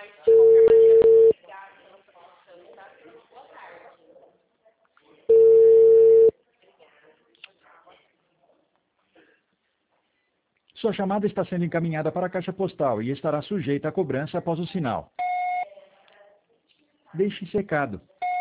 Sua chamada está sendo encaminhada para a caixa postal e estará sujeita a cobrança após o sinal. Deixe esse recado.